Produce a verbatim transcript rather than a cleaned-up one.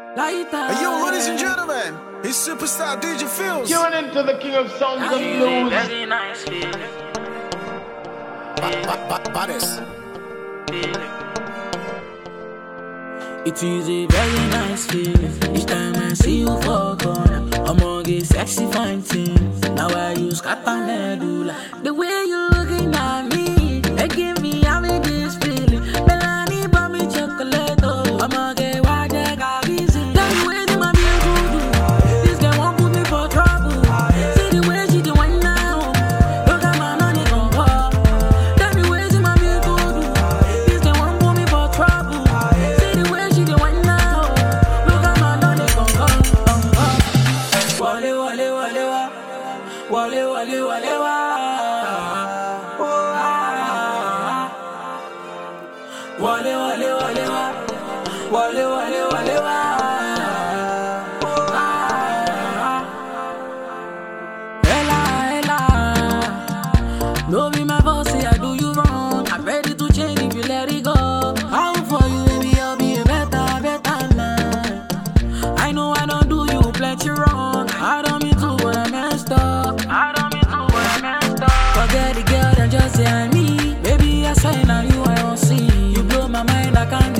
Hey, yo, ladies and gentlemen, it's superstar D J Fields. Tune into the king of sounds and blues. Very nice feeling. Baddest. It is a very nice feeling. Each time I see you for corner, I'm gonna get sexy fine things. Now I use scatter medulla. The way you looking at me, they give me having this feeling. Melanie bought me chocolate, oh, I'm gonna get wild, I got busy. Tell me where my beautiful do. This girl won't put me for trouble. See the way she do one now. Look at my money gon' pop. Tell me where's my beautiful do. This girl won't put me for trouble. See the way she do one now. Look at my money gon' pop. Wale wale wale wa, wale wale wale wa. Oh, ah. Wale wale wale wa, wale wale wale wa. Oh, ah. Ella ella, no be my boss say I do you wrong. I'm ready to change if you let it go. How for you, baby, I'll be a better, better man. I know I don't do you plenty wrong. I don't mean to, but I messed up. I don't mean to, but I messed up. Forget the girl that just say I me. Baby, I say now you I don't see. You blow my mind, I can't